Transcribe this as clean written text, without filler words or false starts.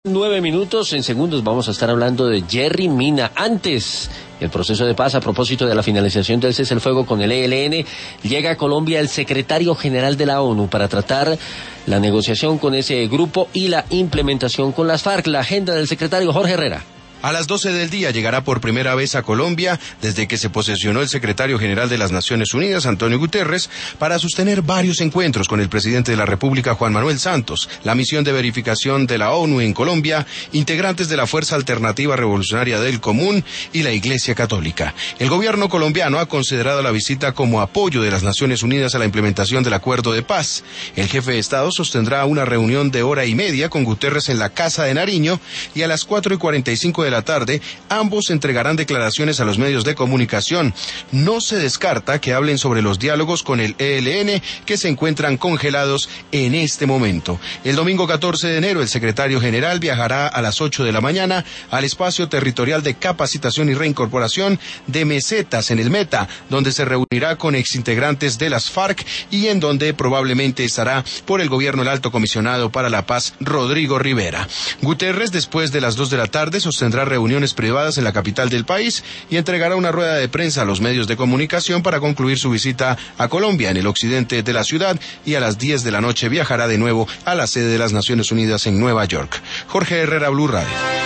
9 minutos, en segundos vamos a estar hablando de Jerry Mina. Antes, el proceso de paz a propósito de la finalización del cese al fuego con el ELN, llega a Colombia el secretario general de la ONU para tratar la negociación con ese grupo y la implementación con las FARC. La agenda del secretario Jorge Herrera. A las 12 del día llegará por primera vez a Colombia desde que se posesionó el secretario general de las Naciones Unidas, Antonio Guterres, para sostener varios encuentros con el presidente de la República, Juan Manuel Santos, la misión de verificación de la ONU en Colombia, integrantes de la Fuerza Alternativa Revolucionaria del Común y la Iglesia Católica. El gobierno colombiano ha considerado la visita como apoyo de las Naciones Unidas a la implementación del acuerdo de paz. El jefe de Estado sostendrá una reunión de hora y media con Guterres en la Casa de Nariño y a las 4:45 de la tarde, ambos entregarán declaraciones a los medios de comunicación. No se descarta que hablen sobre los diálogos con el ELN que se encuentran congelados en este momento. El domingo 14 de enero, el secretario general viajará a las 8 de la mañana al espacio territorial de capacitación y reincorporación de Mesetas en el Meta, donde se reunirá con exintegrantes de las FARC y en donde probablemente estará por el gobierno el alto comisionado para la paz, Rodrigo Rivera. Guterres, después de las 2 de la tarde, sostendrá reuniones privadas en la capital del país y entregará una rueda de prensa a los medios de comunicación para concluir su visita a Colombia en el occidente de la ciudad, y a las 10 de la noche viajará de nuevo a la sede de las Naciones Unidas en Nueva York. Jorge Herrera, Blue Radio.